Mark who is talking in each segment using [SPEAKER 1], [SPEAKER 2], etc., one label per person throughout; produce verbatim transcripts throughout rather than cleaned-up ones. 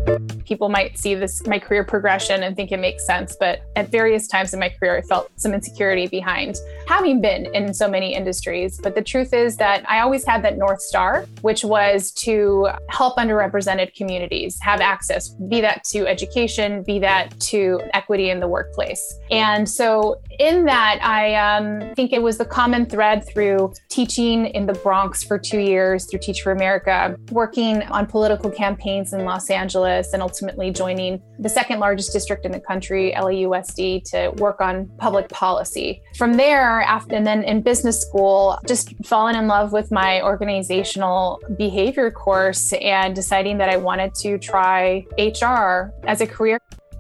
[SPEAKER 1] People might see this, my career progression, and think it makes sense. But at various times in my career, I felt some insecurity behind having been in so many industries. But the truth is that I always had that North Star, which was to help underrepresented communities have access, be that to education, be that to equity in the workplace. And so in that, I um, think it was the common thread through teaching in the Bronx for two years through Teach for America, working on political campaigns in Los Angeles, and ultimately joining the second largest district in the country, L A U S D, to work on public policy. From there, after, and then in business school, just falling in love with my organizational behavior course and deciding that I wanted to try H R as a career.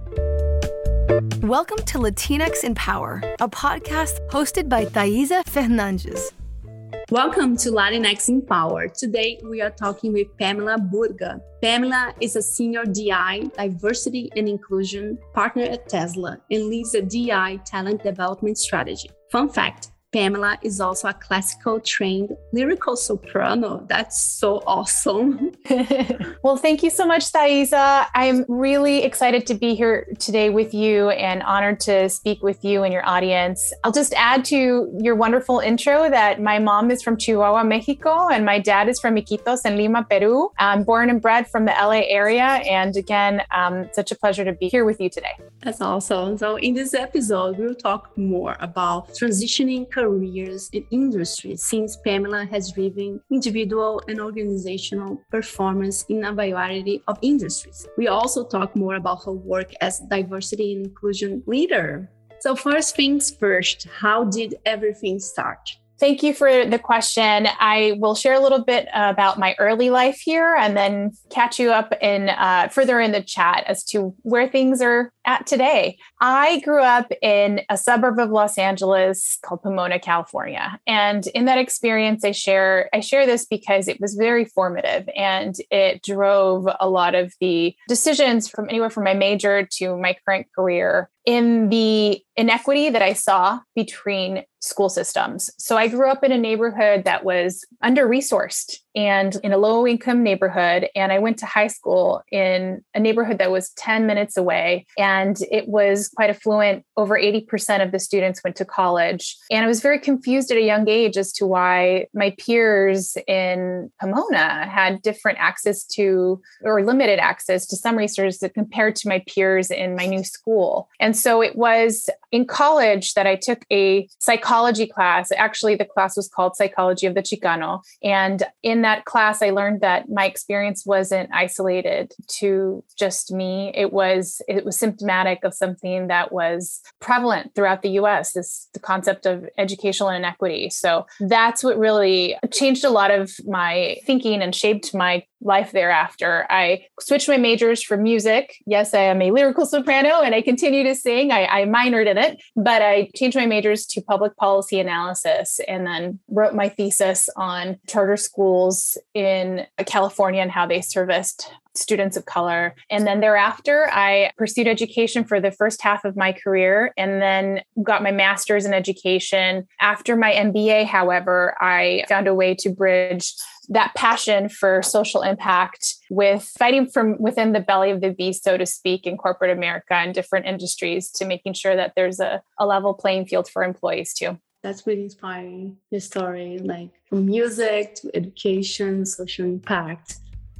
[SPEAKER 2] Welcome to Latinx in Power, a podcast hosted by Thaisa Fernandes.
[SPEAKER 3] Welcome to Latinx in Power. Today, we are talking with Pamela Burga. Pamela is a senior D I, diversity and inclusion partner at Tesla and leads the D I talent development strategy. Fun fact, Pamela is also a classical trained lyrical soprano. That's so awesome.
[SPEAKER 1] Well, thank you so much, Thaisa. I'm really excited to be here today with you and honored to speak with you and your audience. I'll just add to your wonderful intro that my mom is from Chihuahua, Mexico, and my dad is from Iquitos in Lima, Peru. I'm born and bred from the L A area. And again, um, such a pleasure to be here with you today.
[SPEAKER 3] That's awesome. So in this episode, we'll talk more about transitioning careers and industries, since Pamela has driven individual and organizational performance in a variety of industries. We also talk more about her work as diversity and inclusion leader. So first things first, how did everything start?
[SPEAKER 1] Thank you for the question. I will share a little bit about my early life here and then catch you up in uh, further in the chat as to where things are at today. I grew up in a suburb of Los Angeles called Pomona, California. And in that experience, I share, I share this because it was very formative and it drove a lot of the decisions from anywhere from my major to my current career in the inequity that I saw between school systems. So I grew up in a neighborhood that was under-resourced and in a low-income neighborhood. And I went to high school in a neighborhood that was ten minutes away. And it was quite affluent. Over eighty percent of the students went to college. And I was very confused at a young age as to why my peers in Pomona had different access to, or limited access to some resources compared to my peers in my new school. And so it was in college that I took a psychology class. Actually, the class was called Psychology of the Chicano. And in that class, I learned that my experience wasn't isolated to just me. It was, it was symptomatic of something that was prevalent throughout the U S, this the concept of educational inequity. So that's what really changed a lot of my thinking and shaped my life thereafter. I switched my majors for music. Yes, I am a lyrical soprano and I continue to sing. I, I minored in it, but I changed my majors to public policy analysis and then wrote my thesis on charter schools in California and how they serviced students of color. And then thereafter, I pursued education for the first half of my career and then got my master's in education. After my M B A, however, I found a way to bridge that passion for social impact with fighting from within the belly of the beast, so to speak, in corporate America and different industries to making sure that there's a, a level playing field for employees too.
[SPEAKER 3] That's really inspiring, your story, like from music to education, social impact.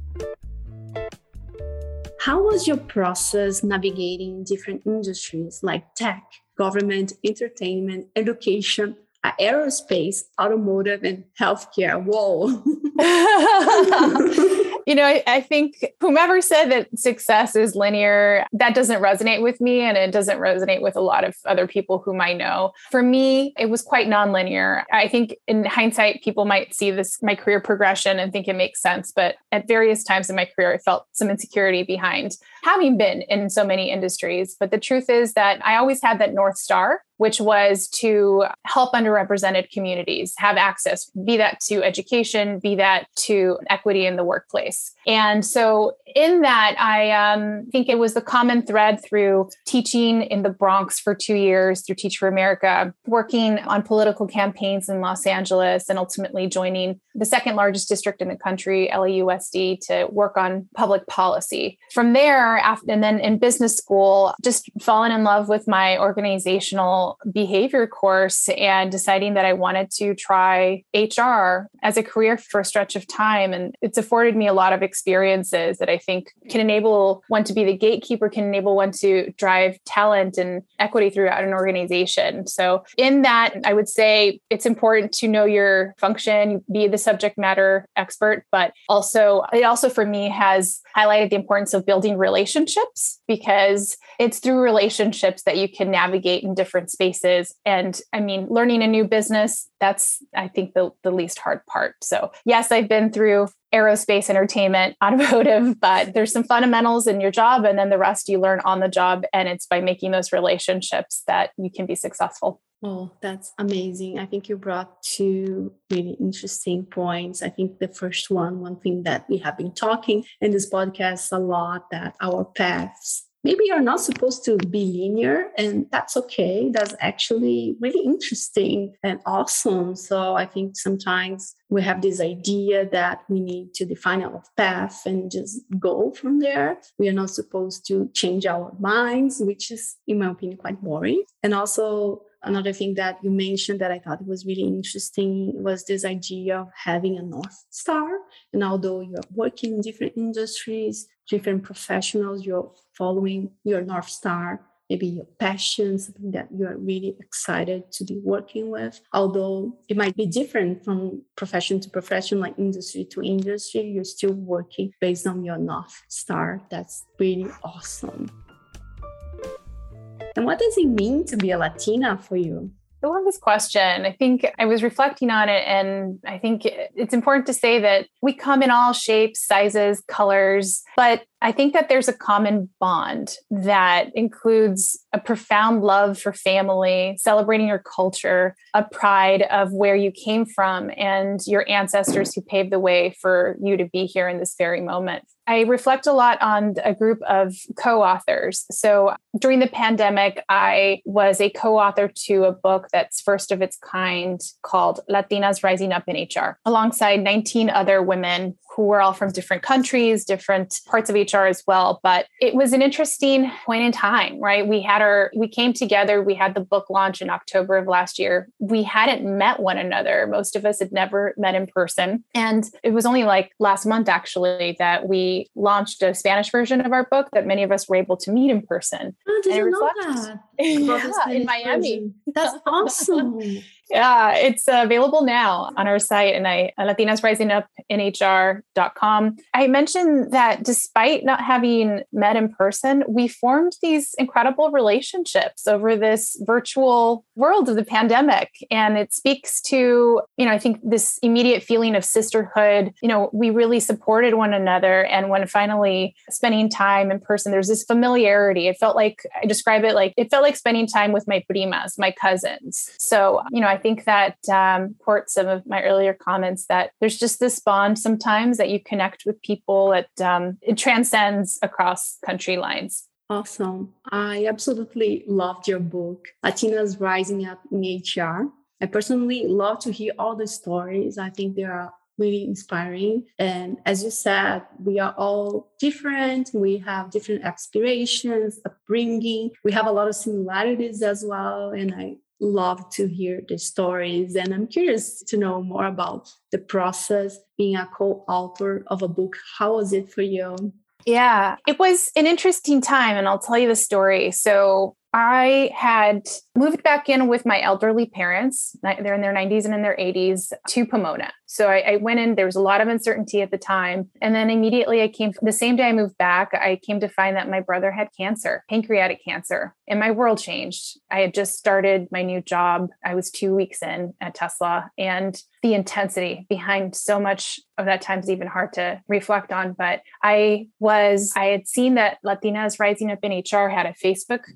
[SPEAKER 3] How was your process navigating different industries like tech, government, entertainment, education, aerospace, automotive, and healthcare? Whoa.
[SPEAKER 1] You know, I, I think whomever said that success is linear, that doesn't resonate with me. And it doesn't resonate with a lot of other people whom I know. For me, it was quite nonlinear. I think in hindsight, people might see this, my career progression and think it makes sense. But at various times in my career, I felt some insecurity behind having been in so many industries. But the truth is that I always had that North Star, which was to help underrepresented communities have access, be that to education, be that to equity in the workplace. And so in that, I um, think it was the common thread through teaching in the Bronx for two years through Teach for America, working on political campaigns in Los Angeles, and ultimately joining the second largest district in the country, L A U S D, to work on public policy. From there, after, and then in business school, just falling in love with my organizational behavior course and deciding that I wanted to try H R as a career for a stretch of time. And it's afforded me a lot of experiences that I think can enable one to be the gatekeeper, can enable one to drive talent and equity throughout an organization. So in that, I would say it's important to know your function, be the subject matter expert, but also it also for me has highlighted the importance of building relationships, because it's through relationships that you can navigate in different spaces. And I mean, learning a new business, that's, I think, the, the least hard part. So yes, I've been through aerospace, entertainment, automotive, but there's some fundamentals in your job, and then the rest you learn on the job. And it's by making those relationships that you can be successful.
[SPEAKER 3] Oh, that's amazing. I think you brought two really interesting points. I think the first one, one thing that we have been talking in this podcast a lot, that our paths maybe are not supposed to be linear, and that's okay. That's actually really interesting and awesome. So I think sometimes we have this idea that we need to define our path and just go from there. We are not supposed to change our minds, which is, in my opinion, quite boring. And also, another thing that you mentioned that I thought was really interesting was this idea of having a North Star. And although you're working in different industries, different professionals, you're following your North Star, maybe your passion, something that you're really excited to be working with. Although it might be different from profession to profession, like industry to industry, you're still working based on your North Star. That's really awesome. And what does it mean to be a Latina for you?
[SPEAKER 1] I love this question. I think I was reflecting on it, and I think it's important to say that we come in all shapes, sizes, colors, but I think that there's a common bond that includes a profound love for family, celebrating your culture, a pride of where you came from and your ancestors who paved the way for you to be here in this very moment. I reflect a lot on a group of co-authors. So during the pandemic, I was a co-author to a book that's first of its kind called Latinas Rising Up in H R, alongside nineteen other women who were all from different countries, different parts of H R as well. But it was an interesting point in time, right? We had our, we came together, we had the book launch in October of last year. We hadn't met one another. Most of us had never met in person. And it was only like last month, actually, that we launched a Spanish version of our book that many of us were able to meet in person.
[SPEAKER 3] Oh, did you know that?
[SPEAKER 1] Yeah, in Miami.
[SPEAKER 3] Version. That's awesome.
[SPEAKER 1] Yeah, it's available now on our site, and I Latinas Rising Up in H R dot com. I mentioned that despite not having met in person, we formed these incredible relationships over this virtual world of the pandemic. And it speaks to, you know, I think this immediate feeling of sisterhood. You know, we really supported one another. And when finally spending time in person, there's this familiarity. It felt like, I describe it like, it felt like spending time with my primas, my cousins. So, you know, I think that um, supports some of my earlier comments that there's just this bond sometimes that you connect with people that um, it transcends across country lines.
[SPEAKER 3] Awesome. I absolutely loved your book, Latinas Rising Up in H R. I personally love to hear all the stories. I think they are really inspiring. And as you said, we are all different. We have different aspirations, upbringing. We have a lot of similarities as well. And I love to hear the stories. And I'm curious to know more about the process being a co-author of a book. How was it for you?
[SPEAKER 1] Yeah, it was an interesting time, and I'll tell you the story. So I had moved back in with my elderly parents. They're in their nineties and in their eighties to Pomona. So I, I went in, there was a lot of uncertainty at the time. And then immediately I came, the same day I moved back, I came to find that my brother had cancer, pancreatic cancer, and my world changed. I had just started my new job. I was two weeks in at Tesla, and the intensity behind so much of that time is even hard to reflect on. But I was, I had seen that Latinas Rising Up in H R had a Facebook group, and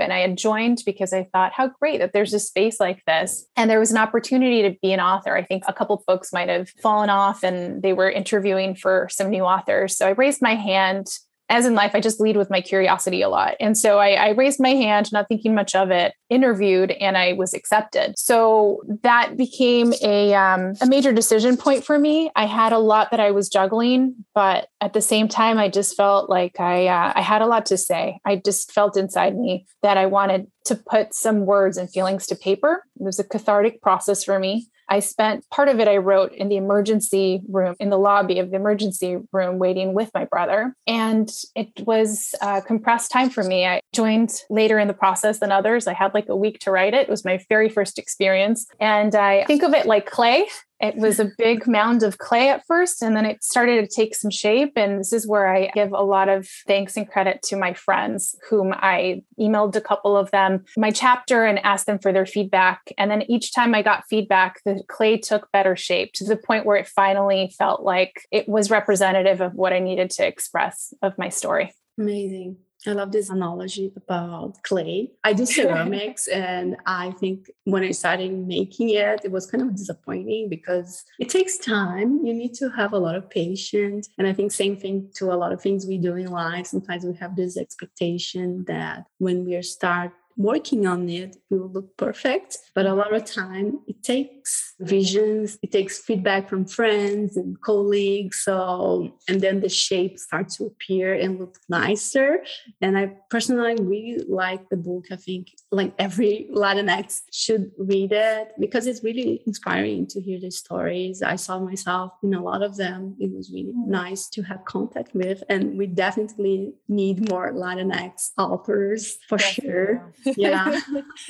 [SPEAKER 1] And I had joined because I thought, how great that there's a space like this. And there was an opportunity to be an author. I think a couple of folks might have fallen off and they were interviewing for some new authors. So I raised my hand. As in life, I just lead with my curiosity a lot. And so I, I raised my hand, not thinking much of it, interviewed, and I was accepted. So that became a, um, a major decision point for me. I had a lot that I was juggling, but at the same time, I just felt like I, uh, I had a lot to say. I just felt inside me that I wanted to put some words and feelings to paper. It was a cathartic process for me. I spent part of it, I wrote in the emergency room, in the lobby of the emergency room, waiting with my brother. And it was a compressed time for me. I joined later in the process than others. I had like a week to write it. It was my very first experience. And I think of it like clay. It was a big mound of clay at first, and then it started to take some shape. And this is where I give a lot of thanks and credit to my friends, whom I emailed a couple of them my chapter and asked them for their feedback. And then each time I got feedback, the clay took better shape to the point where it finally felt like it was representative of what I needed to express of my story.
[SPEAKER 3] Amazing. I love this analogy about clay. I do ceramics, and I think when I started making it, it was kind of disappointing because it takes time. You need to have a lot of patience. And I think same thing to a lot of things we do in life. Sometimes we have this expectation that when we start working on it, it will look perfect. But a lot of time it takes visions, it takes feedback from friends and colleagues. So, and then the shape starts to appear and look nicer. And I personally really like the book. I think like every Latinx should read it because it's really inspiring to hear the stories. I saw myself in a lot of them. It was really nice to have contact with. And we definitely need more Latinx authors for yes, sure. Yeah.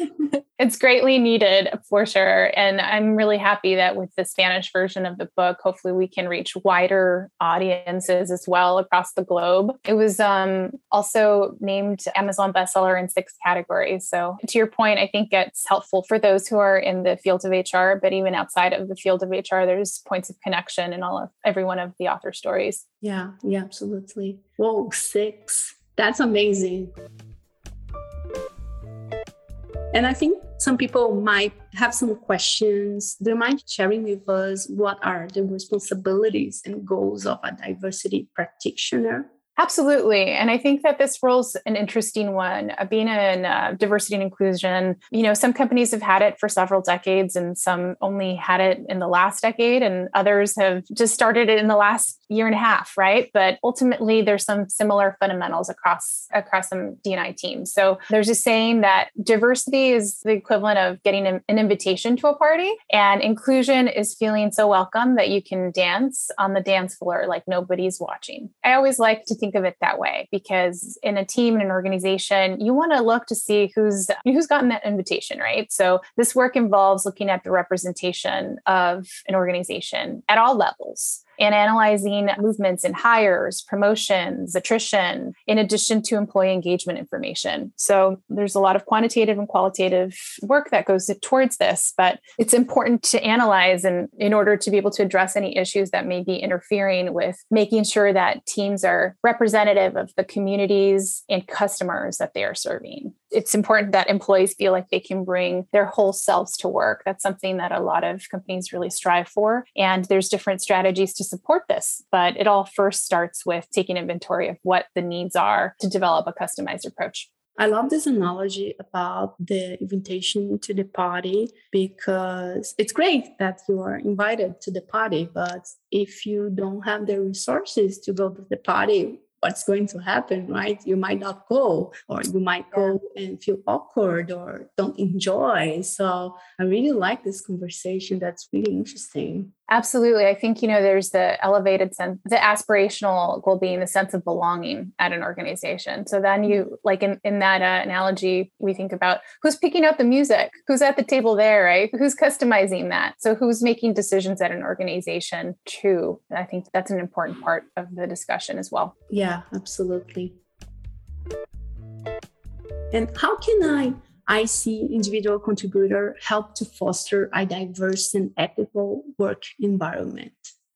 [SPEAKER 1] It's greatly needed for sure. And I'm really happy that with the Spanish version of the book, hopefully we can reach wider audiences as well across the globe. It was um, also named Amazon bestseller in six categories. So to your point, I think it's helpful for those who are in the field of H R, but even outside of the field of H R, there's points of connection in all of every one of the author stories.
[SPEAKER 3] Yeah, yeah, absolutely. Whoa, six. That's amazing. And I think some people might have some questions. They might sharing with us what are the responsibilities and goals of a diversity practitioner.
[SPEAKER 1] Absolutely. And I think that this role's an interesting one. Uh, being in uh, diversity and inclusion, you know, some companies have had it for several decades and some only had it in the last decade and others have just started it in the last year and a half, right? But ultimately, there's some similar fundamentals across, across some D and I teams. So there's a saying that diversity is the equivalent of getting an, an invitation to a party, and inclusion is feeling so welcome that you can dance on the dance floor like nobody's watching. I always like to think of it that way because in a team, in an organization, you want to look to see who's who's gotten that invitation, right? So this work involves looking at the representation of an organization at all levels and analyzing movements in hires, promotions, attrition, in addition to employee engagement information. So there's a lot of quantitative and qualitative work that goes towards this, but it's important to analyze and in order to be able to address any issues that may be interfering with making sure that teams are representative of the communities and customers that they are serving. It's important that employees feel like they can bring their whole selves to work. That's something that a lot of companies really strive for. And there's different strategies to support this, but it all first starts with taking inventory of what the needs are to develop a customized approach.
[SPEAKER 3] I love this analogy about the invitation to the party because it's great that you are invited to the party, but if you don't have the resources to go to the party, what's going to happen, right? You might not go, or you might go and feel awkward or don't enjoy. So I really like this conversation. That's really interesting.
[SPEAKER 1] Absolutely. I think, you know, there's the elevated sense, the aspirational goal being the sense of belonging at an organization. So then you, like in, in that uh, analogy, we think about who's picking out the music, who's at the table there, right? Who's customizing that? So who's making decisions at an organization too? And I think that's an important part of the discussion as well.
[SPEAKER 3] Yeah, absolutely. And how can I I see individual contributor help to foster a diverse and ethical work environment?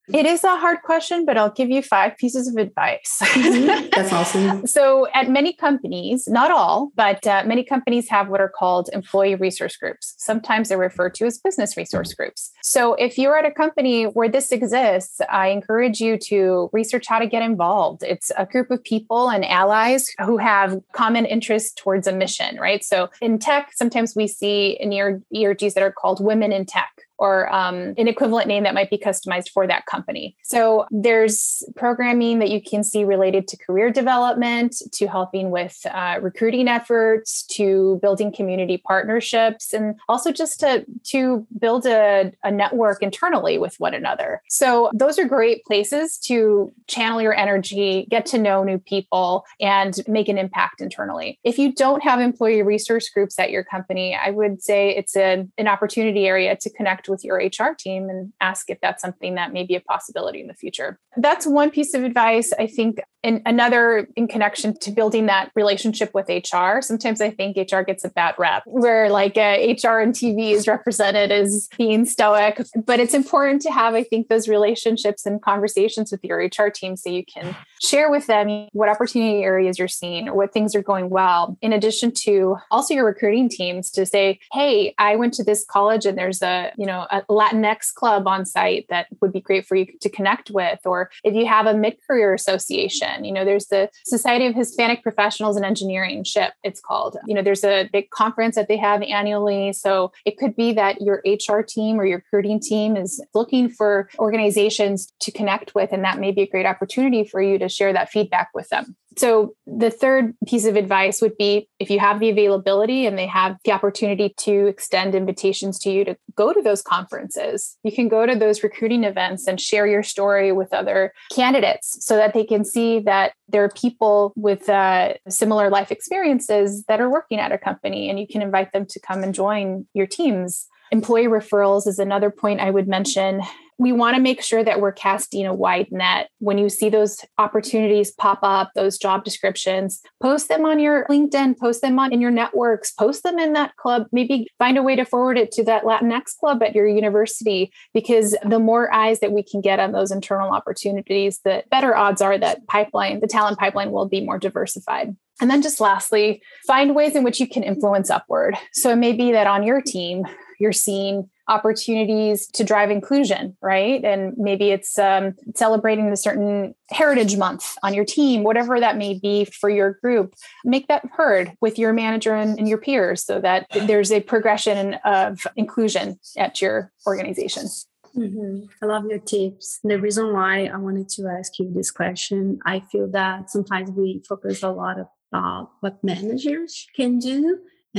[SPEAKER 1] It is a hard question, but I'll give you five pieces of advice.
[SPEAKER 3] Mm-hmm. That's awesome.
[SPEAKER 1] So at many companies, not all, but uh, many companies have what are called employee resource groups. Sometimes they're referred to as business resource groups. So if you're at a company where this exists, I encourage you to research how to get involved. It's a group of people and allies who have common interests towards a mission, right? So in tech, sometimes we see in E R Gs that are called Women in Tech, or um, an equivalent name that might be customized for that company. So there's programming that you can see related to career development, to helping with uh, recruiting efforts, to building community partnerships, and also just to, to build a, a network internally with one another. So those are great places to channel your energy, get to know new people, and make an impact internally. If you don't have employee resource groups at your company, I would say it's a, an opportunity area to connect with your H R team and ask if that's something that may be a possibility in the future. That's one piece of advice. I think in another in connection to building that relationship with H R. Sometimes I think H R gets a bad rep where like uh, H R and T V is represented as being stoic, but it's important to have, I think, those relationships and conversations with your H R team so you can share with them what opportunity areas you're seeing or what things are going well. In addition to also your recruiting teams to say, hey, I went to this college and there's a, you know, a Latinx club on site that would be great for you to connect with. Or if you have a mid-career association, you know, there's the Society of Hispanic Professionals in Engineering, SHIP, it's called. You know, there's a big conference that they have annually. So it could be that your H R team or your recruiting team is looking for organizations to connect with, and that may be a great opportunity for you to share that feedback with them. So the third piece of advice would be if you have the availability and they have the opportunity to extend invitations to you to go to those conferences, you can go to those recruiting events and share your story with other candidates so that they can see that there are people with uh, similar life experiences that are working at a company, and you can invite them to come and join your teams. Employee referrals is another point I would mention. We want to make sure that we're casting a wide net. When you see those opportunities pop up, those job descriptions, post them on your LinkedIn, post them on in your networks, post them in that club, maybe find a way to forward it to that Latinx club at your university, because the more eyes that we can get on those internal opportunities, the better odds are that pipeline, the talent pipeline will be more diversified. And then just lastly, find ways in which you can influence upward. So it may be that on your team, you're seeing opportunities to drive inclusion, right? And maybe it's um, celebrating a certain heritage month on your team, whatever that may be for your group. Make that heard with your manager and, and your peers so that there's a progression of inclusion at your organization.
[SPEAKER 3] Mm-hmm. I love your tips. The reason why I wanted to ask you this question, I feel that sometimes we focus a lot about what managers can do,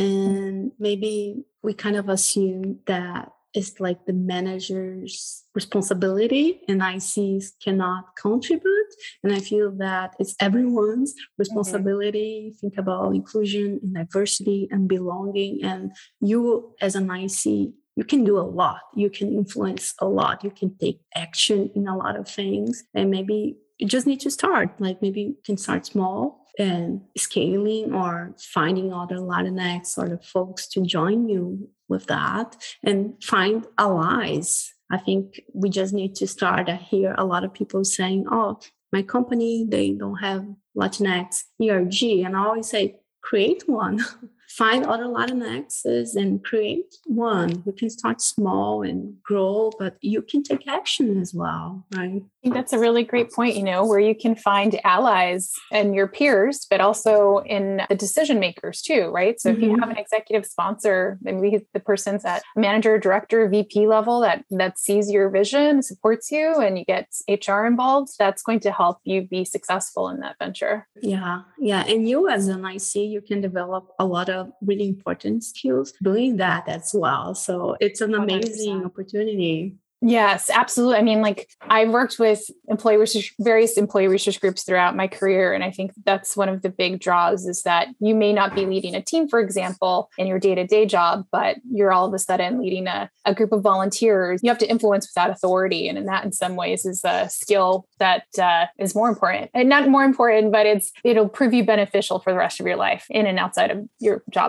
[SPEAKER 3] and maybe we kind of assume that it's like the manager's responsibility and I Cs cannot contribute. And I feel that it's everyone's responsibility. Mm-hmm. Think about inclusion and diversity and belonging. And you as an I C, you can do a lot. You can influence a lot. You can take action in a lot of things. And maybe you just need to start. Like maybe you can start small and scaling or finding other Latinx sort of folks to join you with that and find allies. I think we just need to start. I hear a lot of people saying, oh, my company, they don't have Latinx E R G. And I always say, create one. Find other Latinxes and create one. You can start small and grow, but you can take action as well, right?
[SPEAKER 1] I think that's a really great point, you know, where you can find allies and your peers, but also in the decision makers too, right? So mm-hmm. if you have an executive sponsor, maybe the person's at manager, director, V P level that, that sees your vision, supports you, and you get H R involved, that's going to help you be successful in that venture.
[SPEAKER 3] Yeah, yeah. And you as an I C, you can develop a lot of really important skills doing that as well. So it's an amazing one hundred percent opportunity.
[SPEAKER 1] Yes, absolutely. I mean, like I've worked with employee research, various employee research groups throughout my career. And I think that's one of the big draws is that you may not be leading a team, for example, in your day-to-day job, but you're all of a sudden leading a, a group of volunteers. You have to influence without authority. And in that, in some ways, is a skill that uh, is more important. And not more important, but it's it'll prove you beneficial for the rest of your life in and outside of your job.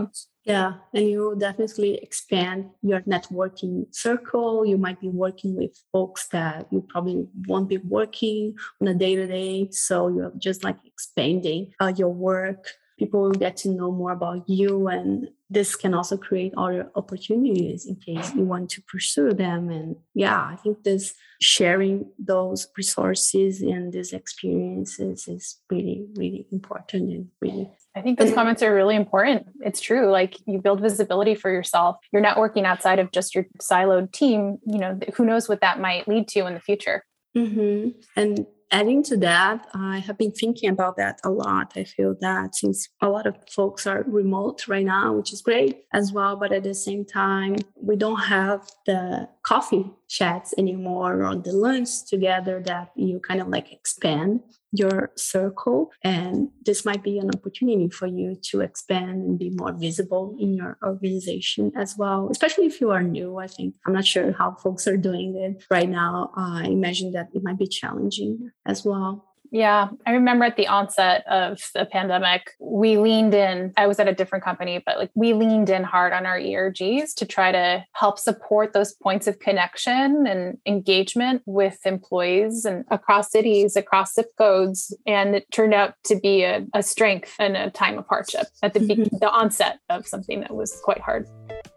[SPEAKER 3] Yeah, and you definitely expand your networking circle. You might be working with folks that you probably won't be working on a day-to-day. So you're just like expanding uh, your work. People will get to know more about you, and this can also create other opportunities in case you want to pursue them. And yeah, I think this sharing those resources and these experiences is really, really important and really.
[SPEAKER 1] I think those comments are really important. It's true. Like, you build visibility for yourself. You're networking outside of just your siloed team. You know, who knows what that might lead to in the future.
[SPEAKER 3] Mm-hmm. And adding to that, I have been thinking about that a lot. I feel that since a lot of folks are remote right now, which is great as well, but at the same time, we don't have the coffee chats anymore or the lunch together that you kind of like expand your circle. And this might be an opportunity for you to expand and be more visible in your organization as well, especially if you are new. I think I'm not sure how folks are doing it right now. I imagine that it might be challenging as well.
[SPEAKER 1] Yeah, I remember at the onset of the pandemic, we leaned in. I was at a different company, but like we leaned in hard on our E R Gs to try to help support those points of connection and engagement with employees and across cities, across zip codes. And it turned out to be a, a strength in a time of hardship at the, mm-hmm. the onset of something that was quite hard.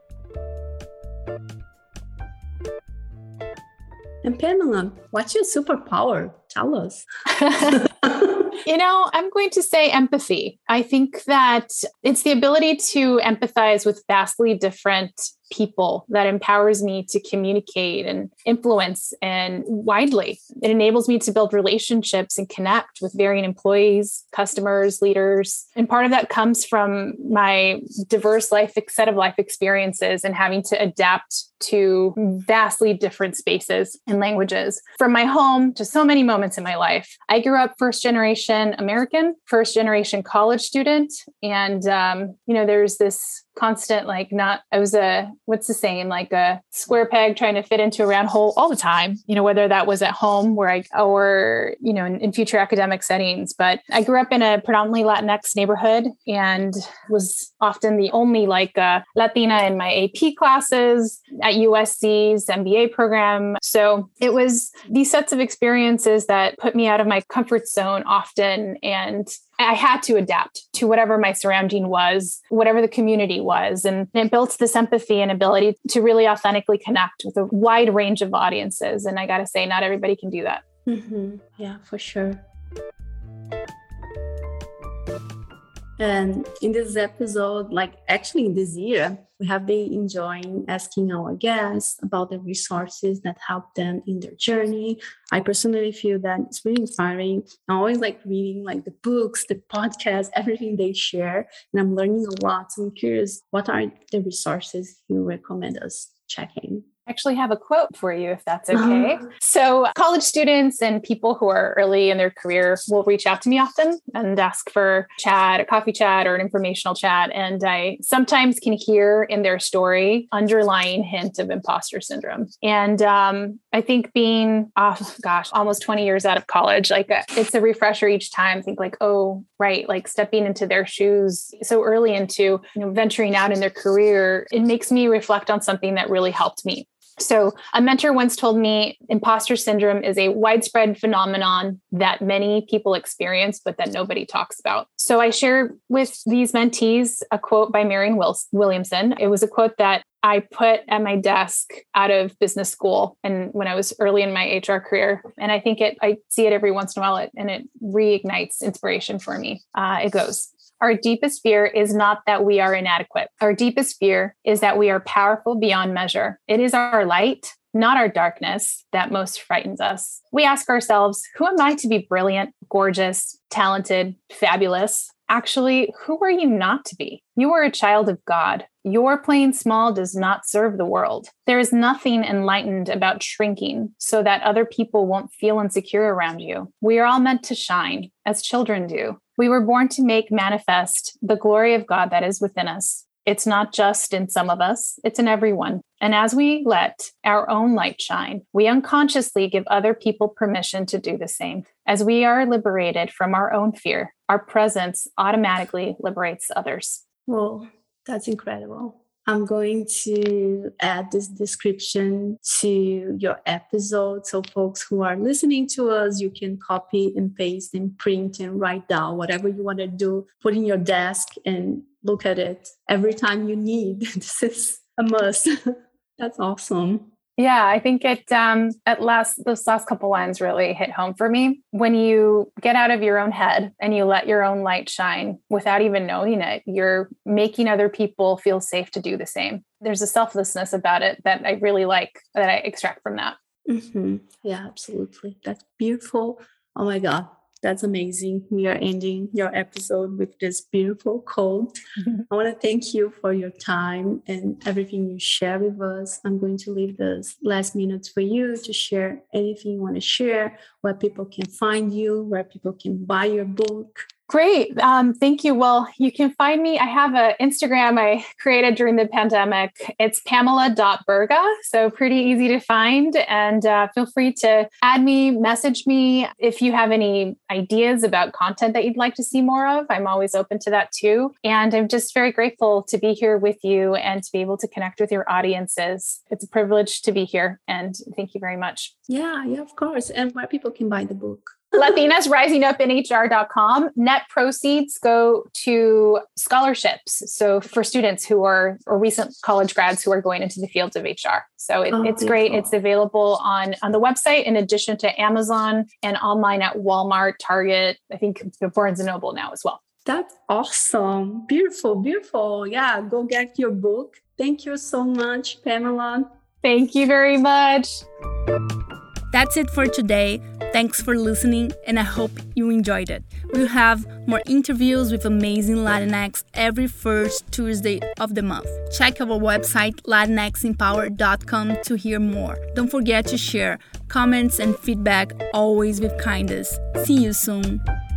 [SPEAKER 3] And Pamela, what's your superpower? Tell us.
[SPEAKER 1] You know, I'm going to say empathy. I think that it's the ability to empathize with vastly different people that empowers me to communicate and influence and widely. It enables me to build relationships and connect with varying employees, customers, leaders. And part of that comes from my diverse life, set of life experiences and having to adapt to vastly different spaces and languages. From my home to so many moments in my life. I grew up first generation American, first generation college student. And, um, you know, there's this constant, like not, I was a, what's the saying, like a square peg trying to fit into a round hole all the time, you know, whether that was at home where I, or, you know, in, in future academic settings. But I grew up in a predominantly Latinx neighborhood and was often the only like uh, Latina in my A P classes at U S C's M B A program. So it was these sets of experiences that put me out of my comfort zone often. And I had to adapt to whatever my surrounding was, whatever the community was. And it built this empathy and ability to really authentically connect with a wide range of audiences. And I got to say, not everybody can do that.
[SPEAKER 3] Mm-hmm. Yeah, for sure. And in this episode, like actually in this year, we have been enjoying asking our guests about the resources that help them in their journey. I personally feel that it's really inspiring. I always like reading like the books, the podcasts, everything they share, and I'm learning a lot. So I'm curious, what are the resources you recommend us checking?
[SPEAKER 1] Actually have a quote for you, if that's okay. Uh-huh. So college students and people who are early in their career will reach out to me often and ask for chat, a coffee chat or an informational chat. And I sometimes can hear in their story underlying hint of imposter syndrome. And um, I think being, oh gosh, almost twenty years out of college, like uh, it's a refresher each time. Think like, oh, right, like stepping into their shoes so early into, you know, venturing out in their career, it makes me reflect on something that really helped me. So a mentor once told me imposter syndrome is a widespread phenomenon that many people experience, but that nobody talks about. So I share with these mentees a quote by Marianne Williamson. It was a quote that I put at my desk out of business school and when I was early in my H R career. And I think it, I see it every once in a while and it reignites inspiration for me. Uh, it goes, "Our deepest fear is not that we are inadequate. Our deepest fear is that we are powerful beyond measure. It is our light, not our darkness, that most frightens us. We ask ourselves, who am I to be brilliant, gorgeous, talented, fabulous? Actually, who are you not to be? You are a child of God. Your playing small does not serve the world. There is nothing enlightened about shrinking so that other people won't feel insecure around you. We are all meant to shine, as children do. We were born to make manifest the glory of God that is within us. It's not just in some of us, it's in everyone. And as we let our own light shine, we unconsciously give other people permission to do the same. As we are liberated from our own fear, our presence automatically liberates others."
[SPEAKER 3] Well, That's incredible. I'm going to add this description to your episode. So folks who are listening to us, you can copy and paste and print and write down whatever you want to do, put in your desk and look at it every time you need. This is a must. That's awesome.
[SPEAKER 1] Yeah, I think it um, at last those last couple lines really hit home for me. When you get out of your own head and you let your own light shine without even knowing it, you're making other people feel safe to do the same. There's a selflessness about it that I really like, that I extract from that.
[SPEAKER 3] Mm-hmm. Yeah, absolutely. That's beautiful. Oh my God. That's amazing. We are ending your episode with this beautiful quote. Mm-hmm. I want to thank you for your time and everything you share with us. I'm going to leave this last minutes for you to share anything you want to share, where people can find you, where people can buy your book.
[SPEAKER 1] Great. Um, thank you. Well, you can find me. I have an Instagram I created during the pandemic. It's pamela dot berga. So pretty easy to find. And uh, feel free to add me, message me if you have any ideas about content that you'd like to see more of. I'm always open to that too. And I'm just very grateful to be here with you and to be able to connect with your audiences. It's a privilege to be here. And thank you very much.
[SPEAKER 3] Yeah, yeah, of course. And where people can buy the book.
[SPEAKER 1] Latinas Rising Up in H R dot com. Net proceeds go to scholarships. So for students who are, or recent college grads who are going into the fields of H R. So it,
[SPEAKER 3] oh,
[SPEAKER 1] it's
[SPEAKER 3] beautiful.
[SPEAKER 1] great. It's available on, on the website in addition to Amazon and online at Walmart, Target, I think Barnes and Noble now as well.
[SPEAKER 3] That's awesome. Beautiful, beautiful. Yeah, go get your book. Thank you so much, Pamela.
[SPEAKER 1] Thank you very much.
[SPEAKER 4] That's it for today. Thanks for listening, and I hope you enjoyed it. We'll have more interviews with amazing Latinx every first Tuesday of the month. Check our website, latinx empower dot com, to hear more. Don't forget to share comments and feedback, always with kindness. See you soon.